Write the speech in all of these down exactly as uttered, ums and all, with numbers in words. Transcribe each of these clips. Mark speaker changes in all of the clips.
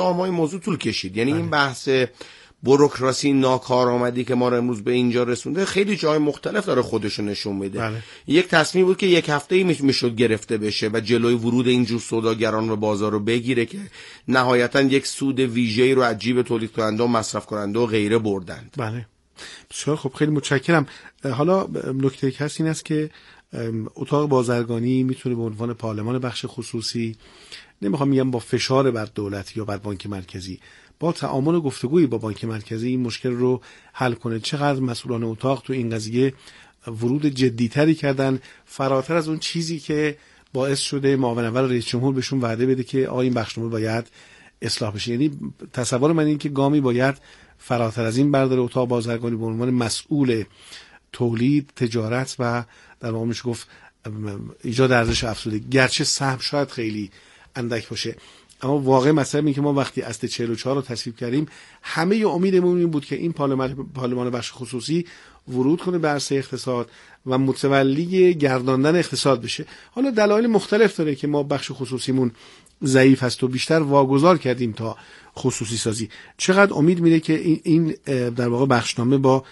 Speaker 1: چهار ماه موضوع طول کشید. یعنی بله. این بحث بوروکراسی ناکارآمدی که ما رو امروز به اینجا رسونده خیلی جای مختلف داره خودشو نشون میده. بله. یک تصمیم بود که یک هفته‌ای میشد گرفته بشه و جلوی ورود اینجور سوداگران به بازار رو بگیره که نهایتا یک سود ویژه‌ای رو از جیب تولید کننده و مصرف کننده و غیره بردند.
Speaker 2: بله. بسیار خب، خیلی متشکرم. حالا نکته کسی این است که اتاق بازرگانی میتونه به عنوان پارلمان بخش خصوصی، نمیخوام میگم با فشار بر دولت یا بر بانک مرکزی، با تعامل و گفتگویی با بانک مرکزی این مشکل رو حل کنه. چقدر مسئولان اتاق تو این قضیه ورود جدیتری کردن، فراتر از اون چیزی که باعث شده معاون اول رئیس جمهور بهشون وعده بده که آ این بخشنامه باید اصلاح بشه. یعنی تصور من این که گامی باید فراتر از این برداره اتاق بازرگانی به عنوان مسئول تولید، تجارت و در واقع میشه گفت ایجاد ارزش افزوده، گرچه سهم شاید خیلی اندک باشه، اما واقع مسئله اینه که ما وقتی اصل چهل و چهار رو تصویب کردیم همه امیدمون این بود که این پارلمان پارلمان بخش خصوصی ورود کنه به عرصه اقتصاد و متولی گرداندن اقتصاد بشه. حالا دلایل مختلف داره که ما بخش خصوصیمون ضعیف است و بیشتر واگذار کردیم تا خصوصی سازی. چقدر امید میده که این, این در واقع بخشنامه با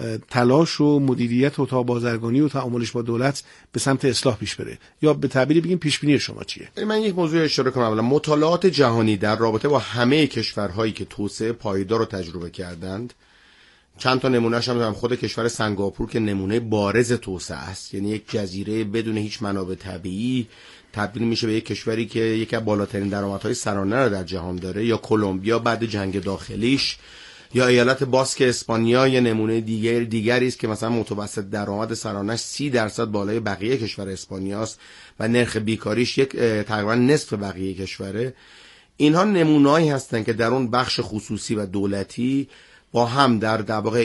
Speaker 2: تلاش و مدیریت اتاق بازرگانی و تعاملش با دولت به سمت اصلاح پیش بره، یا به تعبیری بگیم پیش بینی شما چیه؟
Speaker 1: من یک موضوع اشاره کنم. اولا مطالعات جهانی در رابطه با همه کشورهایی که توسعه پایدار رو تجربه کردند، چند تا نمونهش هم دارم. خود کشور سنگاپور که نمونه بارز توسعه است، یعنی یک جزیره بدون هیچ منابع طبیعی تبدیل میشه به یک کشوری که یکی از بالاترین درآمدهای سرانه رو در جهان داره، یا کلمبیا بعد جنگ داخلیش، یا ایالت باسک اسپانیا یه نمونه دیگر دیگری است که مثلا متوسط درآمد سرانه‌اش سی درصد بالای بقیه کشور اسپانیاست و نرخ بیکاریش یک تقریبا نصف بقیه کشوره. اینها نمونه‌ای هستن که در اون بخش خصوصی و دولتی با هم در در واقع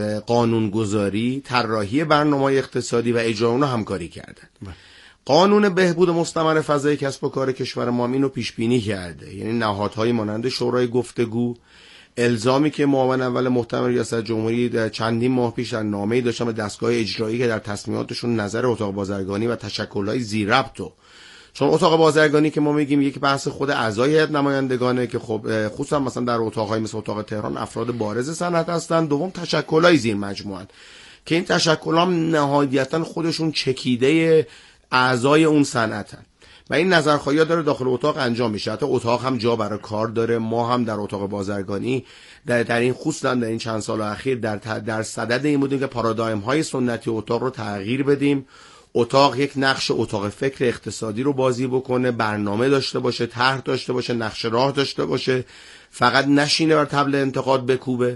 Speaker 1: قانونگذاری، طراحی برنامه‌های اقتصادی و اجرا اونها همکاری کردن. قانون بهبود مستمر فضای کسب و کار کشور ما اینو پیش بینی کرده، یعنی نهادهای مانند شورای گفتگو، الزامی که معاون اول محترم ریاست جمهوری در چندین ماه پیش در نامه‌ای داشتن به دستگاه اجرایی که در تصمیماتشون نظر اتاق بازرگانی و تشکل‌های ذی‌ربطو، چون اتاق بازرگانی که ما میگیم یک بحث خود اعضای هیئت نمایندگانه که خب خصوصا مثلا در اتاق‌های مثل اتاق تهران افراد بارز صنعت هستن، دوم تشکل‌های زیر مجموعه‌اند که این تشکل‌ها نهایتاً خودشون چکیده اعضای اون صنعتن و این نظرخواهی‌ها داره داخل اتاق انجام میشه. حتی اتاق هم جا برای کار داره. ما هم در اتاق بازرگانی در, در این خصوصا در این چند سال اخیر در در صدد این بودیم که پارادایم‌های سنتی اتاق رو تغییر بدیم. اتاق یک نقش اتاق فکر اقتصادی رو بازی بکنه، برنامه داشته باشه، طرح داشته باشه، نقشه راه داشته باشه، فقط نشینه بر طبل انتقاد بکوبه.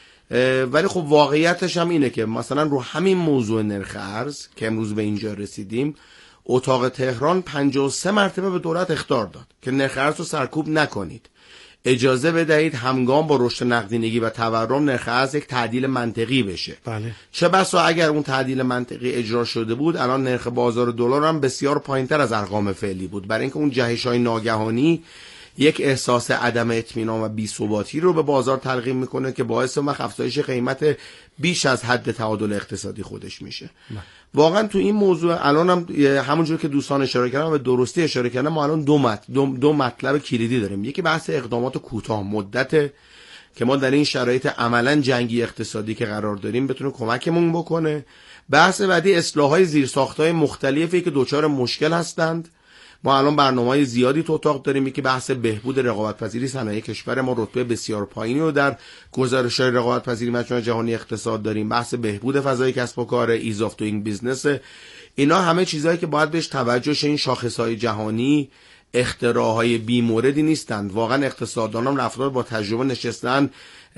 Speaker 1: ولی خب واقعیتش هم اینه که مثلا رو همین موضوع نرخ ارز که امروز به اینجا رسیدیم، اتاق تهران پنجاه و سه مرتبه به دولت اخطار داد که نرخ ارز رو سرکوب نکنید، اجازه بدهید همگام با رشد نقدینگی و تورم نرخ ارز یک تعدیل منطقی بشه.
Speaker 2: بله.
Speaker 1: چه بسا اگر اون تعدیل منطقی اجرا شده بود الان نرخ بازار دلار هم بسیار پایینتر از ارقام فعلی بود، برای اینکه اون جهش‌های ناگهانی یک احساس عدم اطمینان و بی‌ثباتی رو به بازار تلقین میکنه که باعث مخ افزایش قیمت بیش از حد تعادل اقتصادی خودش میشه. نه. واقعا تو این موضوع الان هم همونجور که دوستان اشاره کردن و درستی اشاره کردن، ما الان دو مطلب دو, دو مطلب کلیدی داریم. یکی بحث اقدامات کوتاه مدت که ما در این شرایط عملاً جنگی اقتصادی که قرار داریم بتونه کمکمون بکنه. بحث بعدی اصلاح‌های زیرساخت‌های مختلفی که دوچار مشکل هستند. ما الان برنامه‌های زیادی تو اتاق داریم که بحث بهبود رقابت‌پذیری صنایع کشور ما رتبه بسیار پایینی رو در گزارش‌های رقابت‌پذیری مجموعه جهانی اقتصاد داریم، بحث بهبود فضای کسب و کار، ایز آف دوینگ بیزنس. اینا همه چیزایی که باید بهش توجه شه. این شاخص‌های جهانی اختراع‌های بی‌موردی نیستند. واقعا اقتصاددانان افراد با تجربه نشستن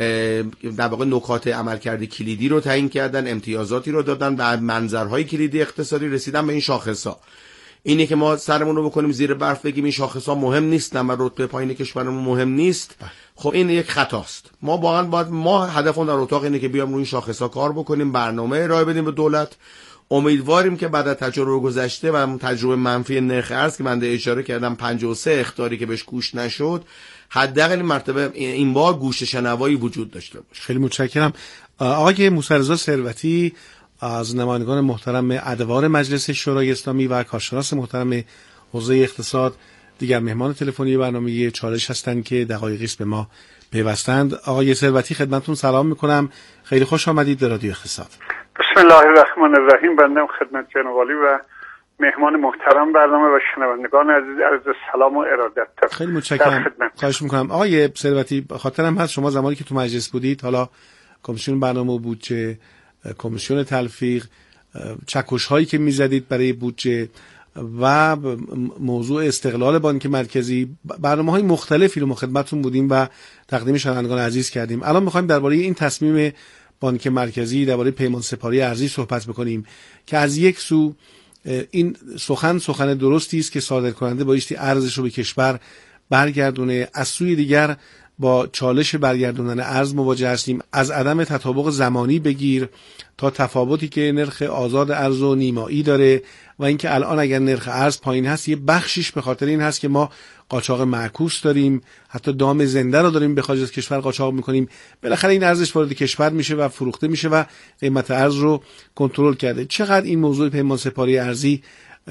Speaker 1: در واقع نکات عملکرد کلیدی رو تعیین کردن، امتیازاتی رو دادن و منظرهای کلیدی اقتصادی رسیدن به این شاخص‌ها. اینه که ما سرمون رو بکنیم زیر برف بگیم این شاخص‌ها مهم نیستن و رتبه پایین کشورمون مهم نیست، خب این یک خطاست. ما واقعا باید ما هدفمون در اتاق اینه که بیام روی این شاخص‌ها کار بکنیم، برنامه ارائه بدیم به دولت. امیدواریم که بعد از تجربه گذشته و تجربه منفی نرخ ارز که من اشاره کردم پنجاه و سه اخطاری که بهش گوش نشد، حداقل این مرتبه این بار گوش شنوایی وجود داشته باشه.
Speaker 2: خیلی متشکرم. آقای موسی رضا ثروتی از نمایندگان محترم ادوار مجلس شورای اسلامی و کارشناس محترم حوزه اقتصاد، دیگر مهمان تلفنی برنامه چالش هستند که دقایقی است به ما پیوستند. آقای ثروتی خدمتتون سلام میکنم، خیلی خوش آمدید به رادیو اقتصاد.
Speaker 3: بسم الله الرحمن الرحیم. بنده خدمت جناب عالی و مهمان محترم برنامه و شنوندگان عزیز عرض سلام و ارادت.
Speaker 2: خیلی متشکرم، خواهش میکنم. آقای ثروتی خاطرم هست شما زمانی که تو مجلس بودید، حالا کمیسیون برنامه بودجه، کمیسیون تلفیق، چکش هایی که میزدید برای بودجه و موضوع استقلال بانک مرکزی، برنامه‌های مختلفی رو ما خدمتتون بودیم و تقدیم شنوندگان عزیز کردیم. الان می‌خوایم درباره این تصمیم بانک مرکزی درباره پیمان سپاری ارزی صحبت بکنیم که از یک سو این سخن سخن درستی است که صادر کننده بایستی ارزش رو به کشور برگردونه، از سوی دیگر با چالش برگردوندن ارز مواجه هستیم، از عدم تطابق زمانی بگیر تا تفاوتی که نرخ آزاد ارز و نیمایی داره و اینکه الان اگر نرخ ارز پایین هست یه بخشیش به خاطر این هست که ما قاچاق معکوس داریم، حتی دام زنده رو داریم به خارج از کشور قاچاق میکنیم، بالاخره این ارزش وارد کشور میشه و فروخته میشه و قیمت ارز رو کنترل کرده. چقدر این موضوع پیمان سپاری ارزی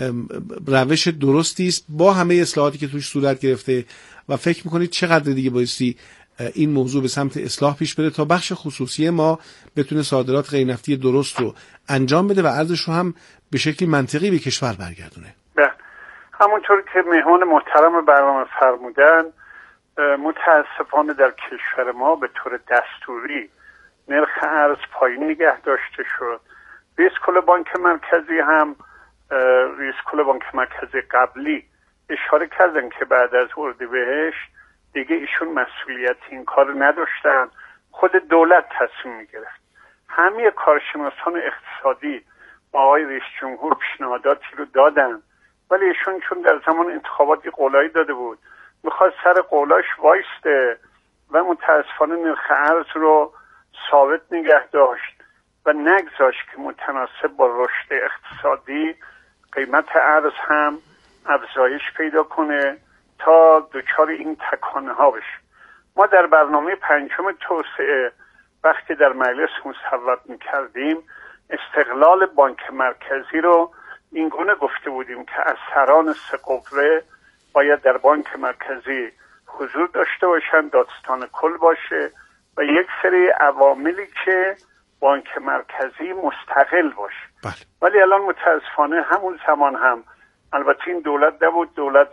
Speaker 2: روش درستی است با همه اصلاحاتی که توش صورت گرفته و فکر میکنید چقدر دیگه بایستی این موضوع به سمت اصلاح پیش بره تا بخش خصوصی ما بتونه صادرات غیر نفتی درست رو انجام بده و ارزش رو هم به شکلی منطقی به کشور برگردونه؟
Speaker 3: بله، همونطور که مهمان محترم برنامه فرمودن، متاسفانه در کشور ما به طور دستوری نرخ ارز پایین نگه داشته شد. رئیس کل بانک مرکزی هم رئیس کل بانک مرکزی قبلی اشاره کردن که بعد از اردیبهشت دیگه ایشون مسئولیت این کار نداشتن، خود دولت تصمیم میگرفت. همه کارشناسان اقتصادی با آقای رئیس جمهور پیشنهاداتی رو دادن، ولی ایشون چون در زمان انتخاباتی قولایی داده بود میخواد سر قولاش وایسته و متاسفانه نرخ ارز رو ثابت نگه داشت و نگذاشت که متناسب با رشد اقتصادی قیمت ارز هم افزایش پیدا کنه تا دچار این تکانه ها بشه. ما در برنامه پنجم توسعه وقتی در مجلس مصوب میکردیم استقلال بانک مرکزی رو این گونه گفته بودیم که از سران سه قوه باید در بانک مرکزی حضور داشته باشن، دادستان کل باشه و یک سری عواملی که بانک مرکزی مستقل باشه.
Speaker 2: بله.
Speaker 3: ولی الان متاسفانه همون زمان هم، البته این دولت نبود، دولت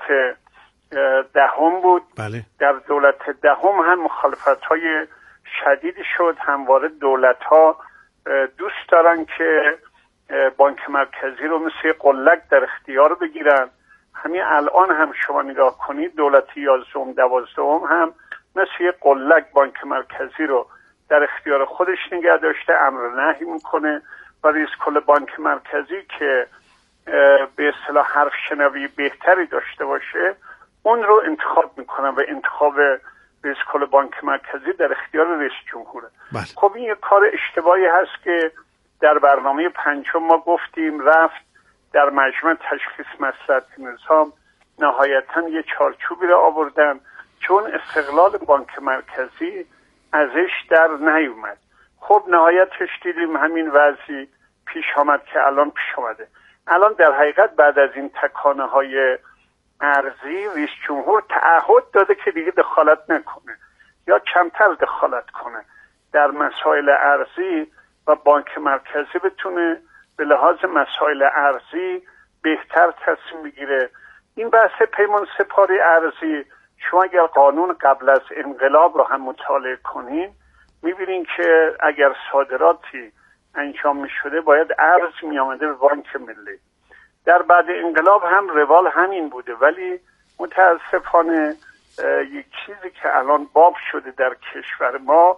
Speaker 3: دهم بود.
Speaker 2: بله. در
Speaker 3: دولت دهم هم مخالفت های شدیدی شد. همواره دولت ها دوست دارن که بانک مرکزی رو مثل قلک در اختیار بگیرن. همین الان هم شما نگاه کنید دولت یازدهم دوازدهم هم مثل قلک بانک مرکزی رو در اختیار خودش نگه داشته، امر نهی میکنه و رئیس کل بانک مرکزی که به اصطلاح حرف شنوی بهتری داشته باشه اون رو انتخاب میکنن و انتخاب رئیس کل بانک مرکزی در اختیار رئیس جمهوره.
Speaker 2: بله.
Speaker 3: خب این یک کار اشتباهی هست که در برنامه پنجم ما گفتیم رفت در مجمع تشخیص مصلحت نظام نهایتا یه چارچوبی رو آوردن چون استقلال بانک مرکزی ازش در نیومد. خب نهایتش دیدیم همین وضعی پیش آمد که الان پیش آمده. الان در حقیقت بعد از این تکانه های ارزی رئیس جمهور تعهد داده که دیگه دخالت نکنه یا کمتر دخالت کنه در مسائل ارزی و بانک مرکزی بتونه به لحاظ مسائل ارزی بهتر تصمیم بگیره. این بحث پیمان سپاری ارزی شما اگر قانون قبل از انقلاب رو هم مطالعه کنین میبینین که اگر صادراتی انجام میشده باید ارز میامده به بانک ملی. در بعد انقلاب هم روال همین بوده، ولی متاسفانه یک چیزی که الان باب شده در کشور ما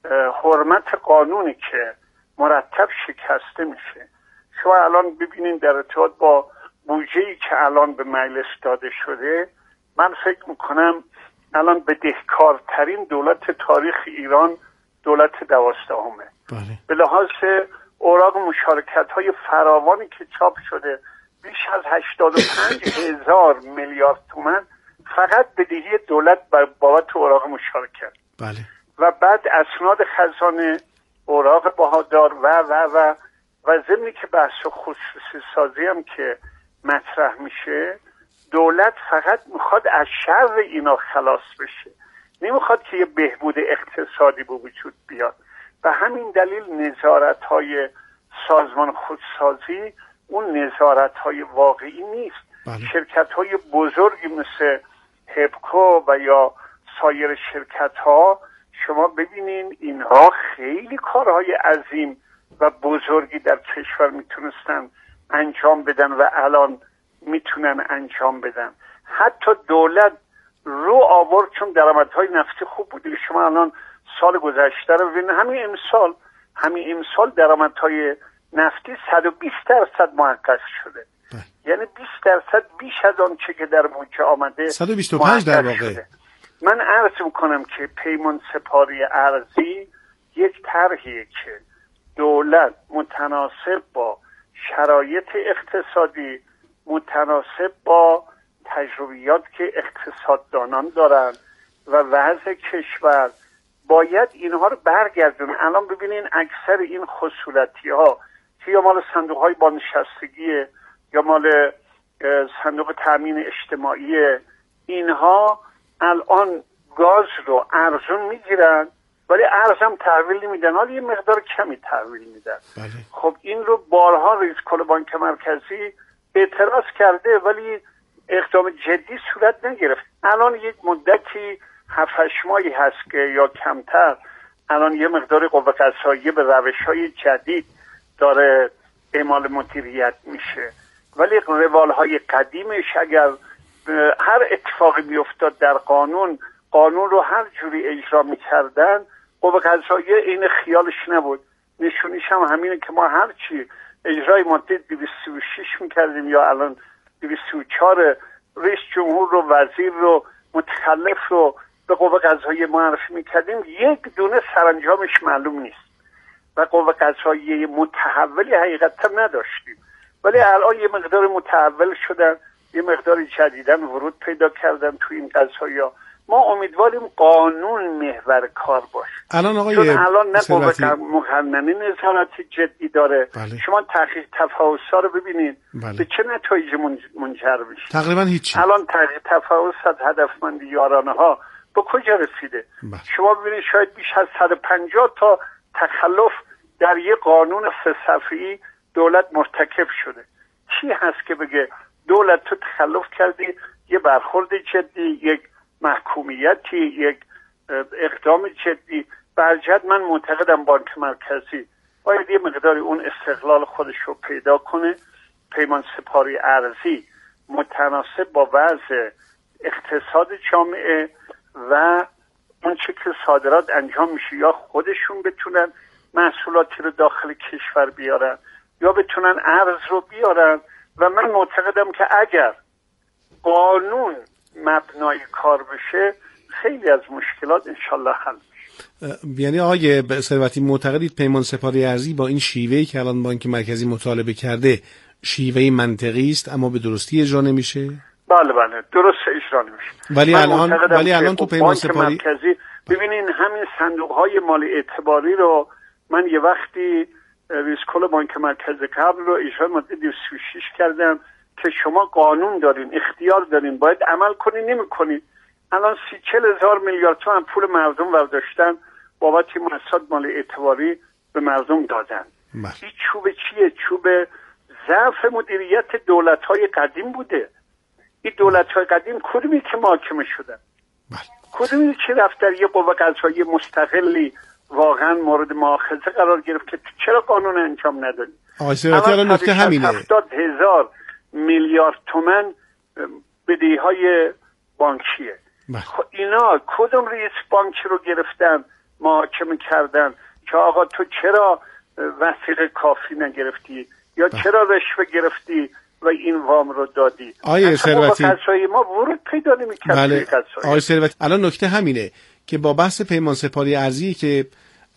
Speaker 3: حرمت قانونی که مرتب شکسته میشه. شما الان ببینین در ارتباط با بودجه‌ای که الان به مجلس داده شده، من فکر میکنم الان بدهکارترین دولت تاریخ ایران دولت دوازدهمه.
Speaker 2: بله.
Speaker 3: به لحاظ اوراق مشارکت های فراوانی که چاپ شده بیش از هشتاد و پنج هزار میلیارد تومان فقط بدهی دولت بابت اوراق مشارکت.
Speaker 2: بله.
Speaker 3: و بعد اسناد خزانه، اوراق بهادار و و و و ضمنی که بحث خصوصی سازی هم که مطرح میشه، دولت فقط میخواد از شر اینا خلاص بشه، نمیخواد که یه بهبود اقتصادی به وجود بیاد. و همین دلیل نظارت‌های سازمان خودسازی اون نظارت‌های واقعی نیست.
Speaker 2: بله.
Speaker 3: شرکت‌های بزرگی مثل هپکو و یا سایر شرکت‌ها شما ببینین اینها خیلی کارهای عظیم و بزرگی در کشور میتونستن انجام بدن و الان میتونن انجام بدن. حتی دولت رو آورد چون درآمدهای نفتی خوب بوده. شما الان سال گذشته رو ببینید، همین امسال همین امسال درآمدهای نفتی صد و بیست درصد محقق شده. ده. یعنی بیست درصد بیش از آن چه که در بودجه آمده
Speaker 2: صد و بیست و پنج در واقع
Speaker 3: شده. من عرض میکنم که پیمان سپاری ارضی یک طرحیه که دولت متناسب با شرایط اقتصادی، متناسب با تجربیات که اقتصاددانان دارن و وضع کشور باید اینها رو برگردون. الان ببینین اکثر این خصولتی ها که یا مال صندوق های بازنشستگی یا مال صندوق تامین اجتماعی، اینها الان گاز رو ارزون میگیرن ولی ارزم تحویل نمیدن، حالا یه مقدار کمی تحویل میدن.
Speaker 2: بله.
Speaker 3: خب این رو بارها رئیس کل بانک مرکزی اعتراض کرده ولی اقدام جدی صورت نگرفت. الان یک مدتی هفت هشت ماهی هست که یا کمتر الان یه مقدار قوه قضاییه به روش‌های جدید داره اعمال مدیریت میشه، ولی روال‌های قدیمش اگر هر اتفاقی بیفتاد در قانون قانون رو هر جوری اجرا میکردن، قوه قضاییه این خیالش نبود. نشونیش هم همینه که ما هرچی اجرای ماده دویست و شش میکردیم یا الان دویست و چهار رئیس جمهور رو، وزیر رو، متخلف رو به قوه قضاییه معرفی میکردیم، یک دونه سرانجامش معلوم نیست و قوه قضاییه متحولی حقیقتا نداشتیم. ولی الان یه مقدار متحول شدن، یه مقدار جدیدن ورود پیدا کردن تو این قضایا. ما امیدواریم قانون محور کار باشه.
Speaker 2: الان آقای
Speaker 3: چون الان نه
Speaker 2: ثروتی
Speaker 3: قوه مقننه نظارت جدی داره.
Speaker 2: بله.
Speaker 3: شما تحقیق تفاوض‌ها رو ببینید.
Speaker 2: بله.
Speaker 3: به چه نتایجی منجر میشه؟
Speaker 2: تقریبا هیچی.
Speaker 3: الان تحقیق تفاوض از هدفمندی یارانه ها به کجا رسیده؟
Speaker 2: بله.
Speaker 3: شما ببینید شاید بیش از صد و پنجاه تا تخلف در یک قانون سه صفحه‌ای دولت مرتکب شده. چی هست که بگه دولت تو تخلف کردی، یه برخورد جدی، یک محکومیتی، یک اقدام جدی؟ برجت من معتقدم بانک مرکزی باید یه مقداری اون استقلال خودش رو پیدا کنه. پیمان سپاری ارزی متناسب با وضع اقتصاد جامعه و اون چه که صادرات انجام میشه، یا خودشون بتونن محصولاتی رو داخل کشور بیارن یا بتونن ارز رو بیارن. و من معتقدم که اگر قانون مبنای کار بشه خیلی از مشکلات انشالله حل میشه.
Speaker 2: یعنی آقای ثروتی معتقدید پیمان سپاری ارزی با این شیوهی که الان بانک مرکزی مطالبه کرده شیوه منطقی است اما به درستی اجرا نمیشه؟
Speaker 3: بله بله درست اجرا نمیشه.
Speaker 2: ولی الان ولی الان تو پیمان سپاری
Speaker 3: مرکزی ببینین همین صندوق های مالی اعتباری رو من یه وقتی رئیس کل بانک مرکزی قبل رو اجرا ماده دویست و شش کردم که شما قانون دارین، اختیار دارین، باید عمل کنین، نمی‌کنین. الان سی چل هزار میلیارد تومان پول مردم برداشتن بابت مؤسسات مالی اعتباری به مردم دادن.
Speaker 2: بله.
Speaker 3: این چوب چیه؟ چوب ضعف مدیریت دولت‌های قدیم بوده. این دولت‌های قدیم کدومی که محاکمه شدن؟
Speaker 2: بله.
Speaker 3: کدومی که رفت در یه قوه قضاییه مستقلی واقعا مورد مؤاخذه قرار گرفت که چرا قانون انجام ندادی؟
Speaker 2: آقای ثروتی الان نکته همینه.
Speaker 3: هفتاد هزار میلیارد تومان بدهی‌های بانکیه. خب اینا کدوم رئیس بانک رو گرفتن محاکمه کردن که آقا تو چرا وثیقه کافی نگرفتی یا بله. چرا رشوه گرفتی و این وام رو دادی؟
Speaker 2: آقای ثروتی
Speaker 3: ما ورود پیدا نمی‌کرد.
Speaker 2: بله. آقای ثروتی الان نکته همینه که با بحث پیمان سپاری ارزی که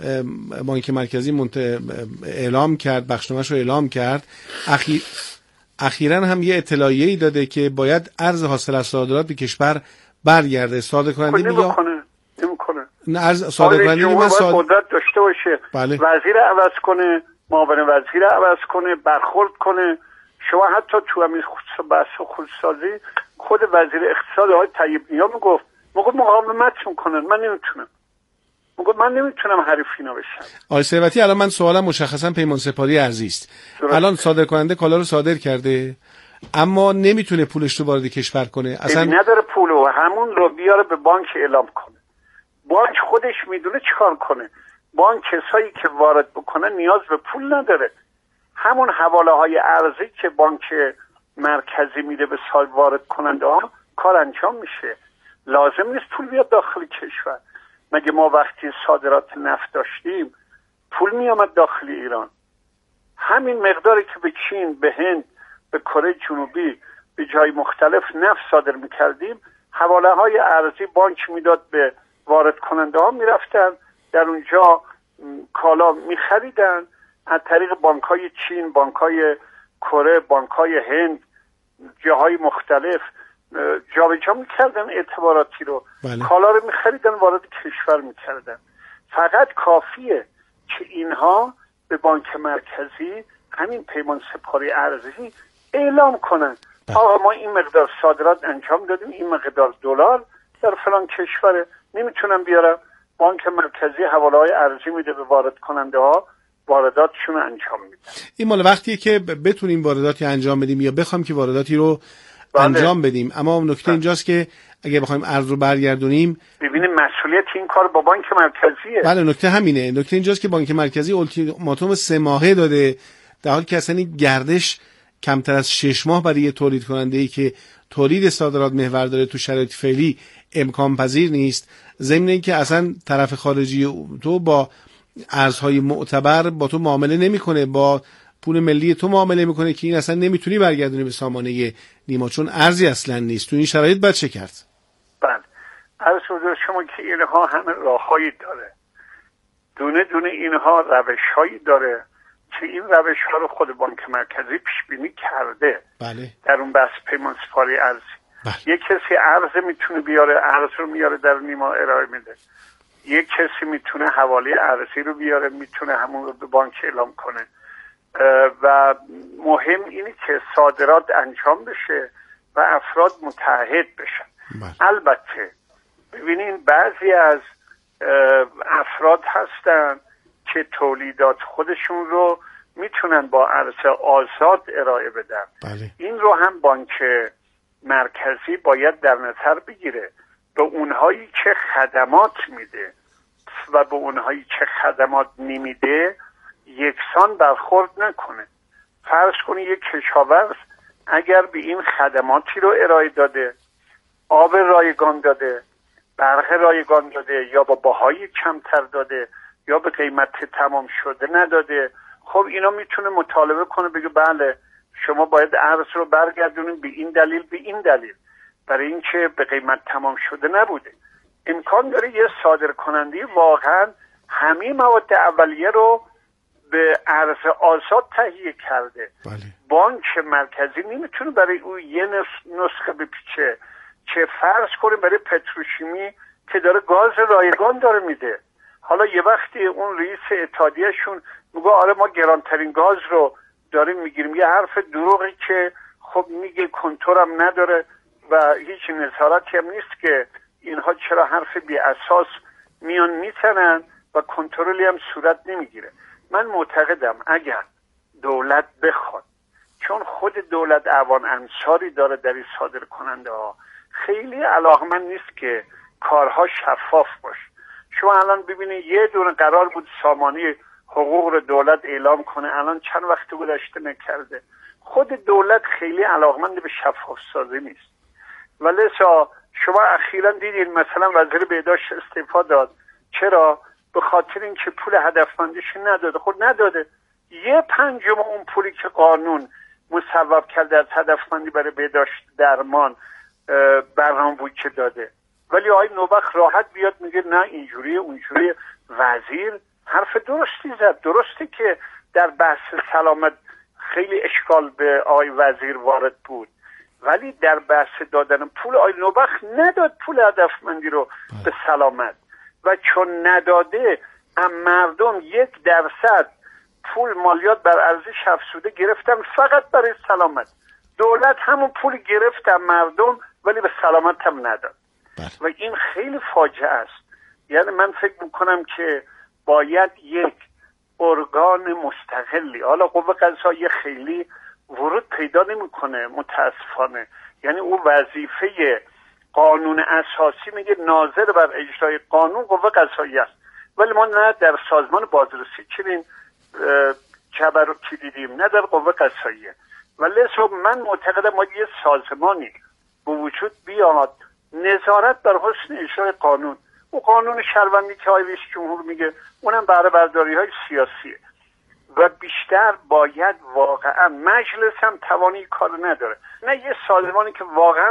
Speaker 2: بانک مرکزی منت... اعلام کرد، بخشنامه‌اش رو اعلام کرد، اخی... اخیراً هم یه اطلاعیه‌ای داده که باید ارز حاصل از صادرات به کشور برگرده. صادر کننده میگه
Speaker 3: نمی‌کنه نمی‌کنه
Speaker 2: نه ارز صادر کننده من صادر
Speaker 3: قدرت داشته باشه.
Speaker 2: بله.
Speaker 3: وزیر عوض کنه، معاون وزیر عوض کنه، برخورد کنه. شما حتی تو همین بحث خودسازی خود وزیر اقتصاد آقای طیب نیا میگفت میگفت مقاومت میکنن، من نمیتونم، میگفت من نمیتونم حریف اینا بشم.
Speaker 2: آقای ثروتی الان من سوالم مشخصا پیمان سپاری ارزی است. الان صادر کننده کالا رو صادر کرده اما نمیتونه پولش رو وارد کشور کنه، اصلا
Speaker 3: نداره پولو، همون رو بیاره به بانک اعلام کنه. بانک خودش میدونه چیکار کنه. بانک کسایی که وارد بکنه نیاز به پول نداره. همون حواله های ارزی که بانک مرکزی میده به سال وارد کننده ها کار انجام میشه. لازم نیست پول بیاد داخل کشور. مگه ما وقتی صادرات نفت داشتیم پول میامد داخل ایران؟ همین مقداری که به چین، به هند، به کره جنوبی، به جای مختلف نفت صادر میکردیم، حواله های ارزی بانک میداد به وارد کننده ها، میرفتن در اونجا کالا میخریدن، از طریق بانک های چین، بانک های کره، بانک های هند، جاهای مختلف جابجا میکردن اعتباراتی رو. بله. کالا رو میخریدن وارد کشور میکردن. فقط کافیه که اینها به بانک مرکزی همین پیمان سپاری ارزی اعلام کنن آقا ما این مقدار صادرات انجام دادیم، این مقدار دلار در فلان کشوره، نمیتونم بیارم. بانک مرکزی حواله های ارزی میده به وارد کننده ها، وارداتشون رو انجام میدن. این
Speaker 2: مال وقتیه که بتونیم وارداتی انجام بدیم یا بخوام که وارداتی رو بله. انجام بدیم. اما نکته بله. اینجاست که اگه بخوایم ارز رو برگردونیم
Speaker 3: ببینیم مسئولیت این کار با بانک مرکزیه.
Speaker 2: بله نکته همینه. نکته اینجاست که بانک مرکزی اولتیماتوم سه ماهه داده، در حالی که اصلا گردش کمتر از شش ماه برای یه تولید کننده ای که تولید صادرات محور داره تو شرایط فعلی امکان پذیر نیست. ضمن اینکه اصلا طرف خارجی تو با ارزهای معتبر با تو معامله نمیکنه، با پول ملی تو معامله میکنه که این اصلا نمیتونی برگردونی به سامانه نیما، چون ارزی اصلا نیست. تو این شرایط باید چه کرد؟
Speaker 3: بله عرض حضور شما که اینها همه راههایی داره، دونه دونه اینها روشهایی داره که این روش ها رو خود بانک مرکزی پیش بینی کرده.
Speaker 2: بله.
Speaker 3: در اون بحث پیمان سپاری ارزی بله. یک کسی ارز میتونه بیاره، ارز رو میاره در نیما ارائه میده. یک کسی میتونه حواله ارزی رو بیاره، میتونه همون رو به بانک اعلام کنه. و مهم اینه که صادرات انجام بشه و افراد متحد بشن. بله. البته ببینین بعضی از افراد هستن که تولیدات خودشون رو میتونن با ارز آزاد ارائه بدن.
Speaker 2: بله.
Speaker 3: این رو هم بانک مرکزی باید در نظر بگیره، به اونهایی که خدمات میده و به اونهایی که خدمات نمیده یکسان برخورد نکنه. فرض کنی یک کشاورز اگر به این خدماتی رو ارائه داده، آب رایگان داده، برق رایگان داده، یا با بهای کمتر داده، یا به قیمت تمام شده نداده، خب اینا میتونه مطالبه کنه بگه بله شما باید ارز رو برگردونید به این دلیل به این دلیل، برای اینکه به قیمت تمام شده نبوده. امکان داره یه صادر کننده واقعا همه مواد اولیه رو به ارز آزاد تهیه کرده.
Speaker 2: بله.
Speaker 3: بانک مرکزی نمیتونه برای او یه نسخه بپیچه. چه فرض کنیم برای پتروشیمی که داره گاز رایگان داره میده، حالا یه وقتی اون رئیس اتحادیه‌شون میگه آره ما گرانترین گاز رو داریم میگیریم، یه حرف دروغی که خب میگه کنترلم نداره و هیچ نظارتی هم نیست که اینها چرا حرف بی اساس میان میتنن و کنترلی هم صورت نمیگیره. من معتقدم اگر دولت بخواد، چون خود دولت اعوان انصاری داره در این صادر کننده ها، خیلی علاقمند نیست که کارها شفاف باشه. شما الان ببینید یه دونه قرار بود سامانه حقوق رو دولت اعلام کنه، الان چند وقت گذشته نکرده. خود دولت خیلی علاقمند به شفاف سازی نیست. ولی شما اخیراً دیدین مثلا وزیر بهداشت استعفا داد. چرا؟ به خاطر اینکه پول هدفمندیش نداده. خود نداده. یه پنجم اون پولی که قانون مصوب کرده از هدفمندی برای بهداشت درمان برنامه بود که داده. ولی آقای نوبخت راحت بیاد میگه نه اینجوری اونجوری. وزیر حرف درستی زد. درسته که در بحث سلامت خیلی اشکال به آقای وزیر وارد بود، ولی در بحث دادن پول آقای نوبخت نداد پول هدفمندی رو به سلامت، و چون نداده هم مردم یک درصد پول مالیات بر ارزش افزوده گرفتن فقط برای سلامت. دولت همون پول گرفتن مردم ولی به سلامت هم نداد و این خیلی فاجعه است. یعنی من فکر میکنم که باید یک ارگان مستقلی، حالا قوه قضاییه خیلی ورود پیدا نمیکنه متاسفانه، یعنی اون وظیفه قانون اساسی میگه ناظر بر اجرای قانون قوه قضاییه است، ولی ما نه در سازمان بازرسی چنین جبروتی دیدیم نه در قوه قضاییه. ولی من معتقدم ما یه سازمانی به وجود بیاد نظارت بر حسن اجرای قانون. او قانون شهروندی که آقای رئیس جمهور میگه اونم بهره برداری های سیاسیه و بیشتر باید واقعا مجلس هم توانی کار نداره، نه یه سازمانی که واقعا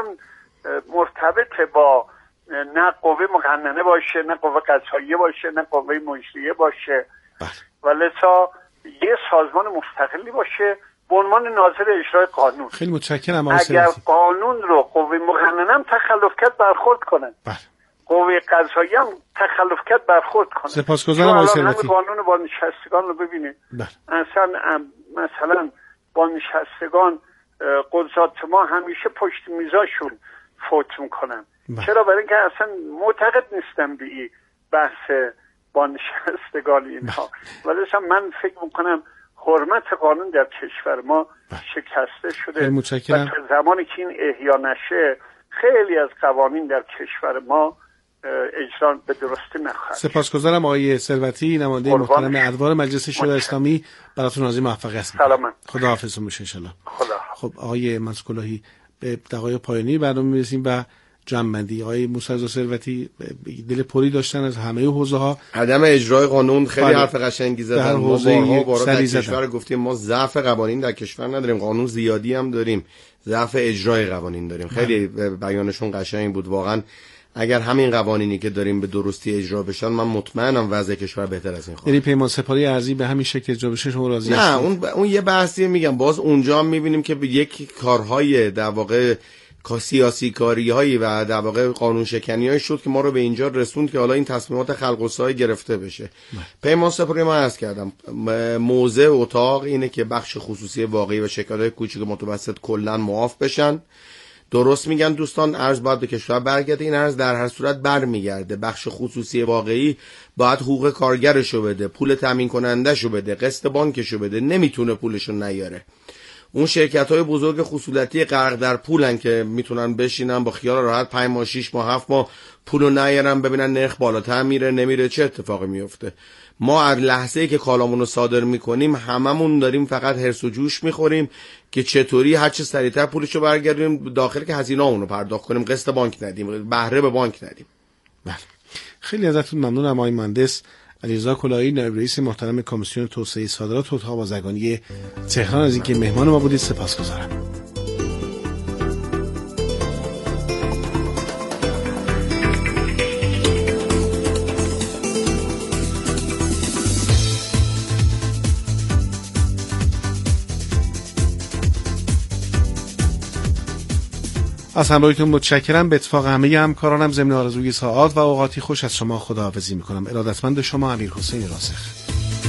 Speaker 3: مرتبط با نه قوه مقننه باشه نه قوه قضاییه باشه نه قوه مجریه باشه و لذا یه سازمان مستقلی باشه به عنوان ناظر اجرای قانون.
Speaker 2: خیلی متشکرم.
Speaker 3: اگر قانون رو قوه مقننه هم تخلف کرد برخورد کنن، بله. قوه قضاییه هم تخلف کرد برخورد کنن.
Speaker 2: سپاسگزارم آقای ثروتی.
Speaker 3: قانون بازنشستگان رو ببینید، اصلا مثلا بازنشستگان قضات ما همیشه پشت میزاشون فوت میکنن. بله. چرا؟ برای اینکه اصلا معتقد نیستم به این بحث بازنشستگان اینها. ولی من فکر میکنم حرمت قانون در کشور ما شکسته شده و تا زمانی که این احیا نشه خیلی از قوانین در کشور ما اجرا به درستی نخواهد.
Speaker 2: سپاسگزارم آقای ثروتی، نماینده محترم ادوار مجلس شورای اسلامی. براتون آرزوی موفقیت می‌کنم.
Speaker 3: سلامت.
Speaker 2: خداحافظتون باشه ان شاءالله.
Speaker 3: خدا.
Speaker 2: خب آقای منصور کلاهی، به دقایق پایانی برنامه میرسیم و جمع‌بندی. آقای موسی رضا ثروتی دل پری داشتن از همه حوزه‌ها.
Speaker 1: عدم اجرای قانون خیلی حرف قشنگی زدن. ما بارها بارها در کشور گفتیم ما ضعف قوانین در کشور نداریم، قانون زیادی هم داریم، ضعف اجرای قوانین داریم. خیلی بیانشون قشنگ بود واقعا. اگر همین قوانینی که داریم به درستی اجرا بشن من مطمئنم وضع کشور بهتر از این خواهد.
Speaker 2: یعنی پیمان سپاری ارضی به همین شکل اجرا بشه شما راضی
Speaker 1: هستید؟ نه اون ب... اون یه بحثی میگم. باز اونجا هم میبینیم که به یک کارهای در واقع سیاسی کاری هایی و در واقع قانون شکنی هایی شد که ما رو به اینجا رسوند که حالا این تصمیمات خلق و سای گرفته بشه. پیمان سپاری ما عرض کردم موضع اتاق اینه که بخش خصوصی واقعی و شرکت‌های کوچیک و متوسط کلا معاف بشن. درست میگن دوستان، ارز باید به کشور برگرده. این ارز در هر صورت برمیگرده. بخش خصوصی واقعی باید حقوق کارگرشو بده، پول تامین کنندهشو بده، قسط بانکشو بده. نمیتونه پولشو نیاره. اون شرکت‌های بزرگ خصولتی غرق در پولن که میتونن بشینن با خیال راحت پنج ماه شش ماه هفت ماه پولو نیارن ببینن نرخ بالاتر میره نمیره چه اتفاقی میفته. ما هر لحظه‌ای که کالامون رو صادر میکنیم هممون داریم فقط هرس و جوش میخوریم که چطوری هر چه سریعتر پولشو برگردیم داخل که هزینه‌مون رو پرداخت کنیم، قسط بانک ندیم، بهره به بانک ندیم.
Speaker 2: بله. خیلی ازتون ممنونم آقای مهندس علیرضا کلاهی، نایب رئیس محترم کمیسیون توسعه صادرات اتاق بازرگانی تهران، از اینکه مهمان ما بودید سپاسگزارم. از همراهیتون متشکرم. به اتفاق همه همکارانم ضمن آرزوی ساعات و اوقاتی خوش از شما خداحافظی میکنم. ارادتمند شما امیرحسین راسخ.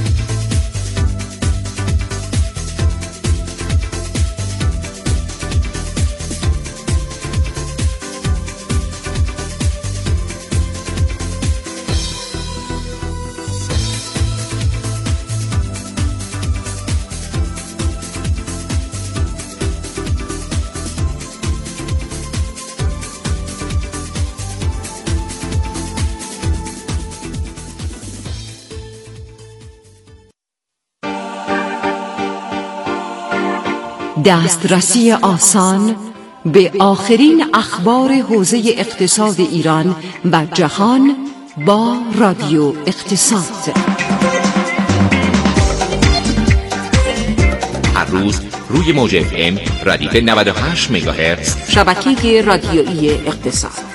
Speaker 4: دسترسی آسان به آخرین اخبار حوزه اقتصاد ایران و جهان با رادیو اقتصاد.
Speaker 5: هر روز روی موج اف ام ردیف نود و هشت مگاهرتز
Speaker 4: شبکه رادیویی اقتصاد.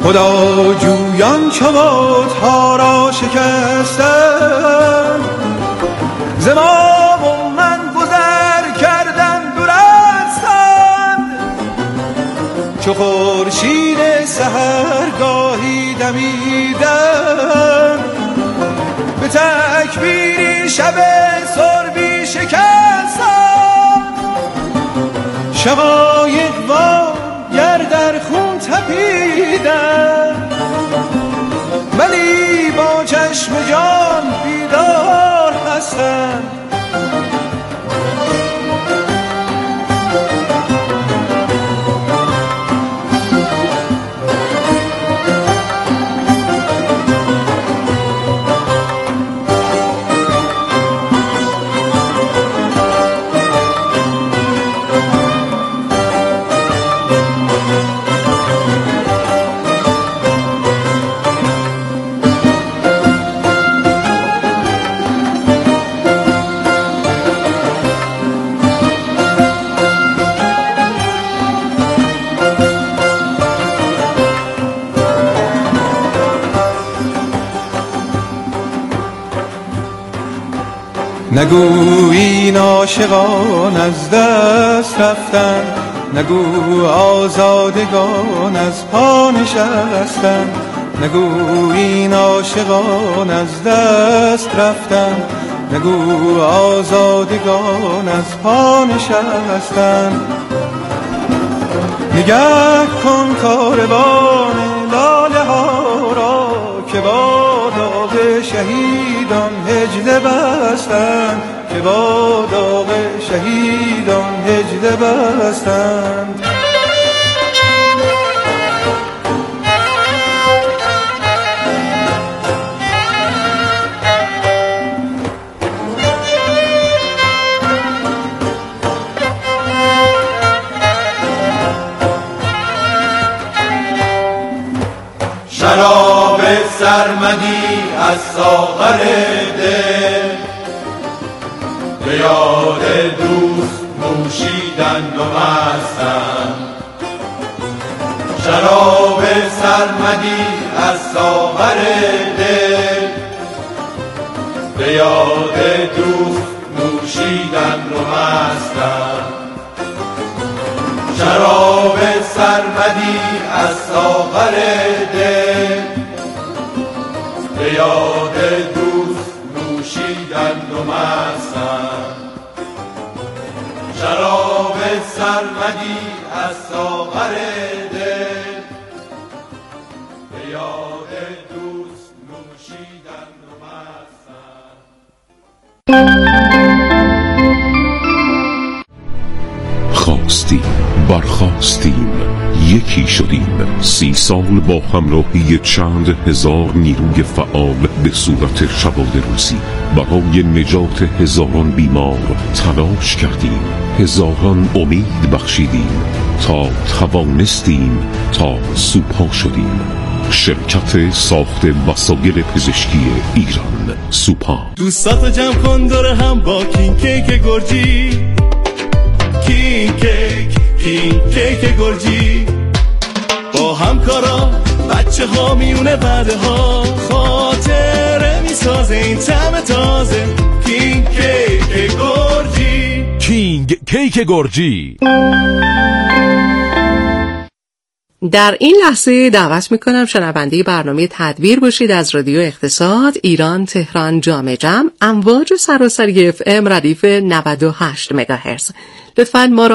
Speaker 6: خدا جویان چوباتها را شکستند، ز ما و من گذر کردن دور هستند. چو خورشید سحرگاهی دمیدند، به تکبیری شب سربی شکستند. شقایق وار گر در خون تپیدند، ولی با چشم جان بیدار هستند. نگو این عاشقان از دست رفتن، نگو آزادگان از پا نشستن. نگو این عاشقان از دست رفتن، نگو آزادگان از پا نشستن. نگه کن کاروان لاله ها را که با داغ شهیدان هجله بستند، که با داغ شهیدان هجله بستند.
Speaker 7: شراب سرمدی از ساغر دل، به یاد دوست نوشیدند و مستند. شراب سرمدی از ساغر دل، به یاد دوست نوشیدند و مستند. شراب سرمدی از ساغر دل، به یاد دوست نوشیدند و مستند. شراب سرمدی از ساغر دل، به یاد دوست نوشیدند و مستند.
Speaker 8: خواستیم، برخواستیم، یکی شدیم. سی سال با همراهی چند هزار نیروی فعال به صورت شبانه روزی برای نجات هزاران بیمار تلاش کردیم، هزاران امید بخشیدیم تا توانستیم، تا سوپا شدیم. شرکت ساخت وسایل پزشکی ایران، سوپا.
Speaker 9: دوستاتو جمع کن دور هم با کینگ کیک گرجی، کینگ کیک، کینگ کیک گرجی. با همکارا بچه ها میونه بعده ها خاطره میسازه این طعم تازه. کینگ کیک گرجی،
Speaker 10: کینگ کیک گرجی.
Speaker 11: در این لحظه دعوت میکنم شنونده برنامه تدبیر باشید از رادیو اقتصاد ایران تهران جامع جمع، امواج سراسری اف ام ردیف نود و هشت مگاهرتز. لطفاً ما را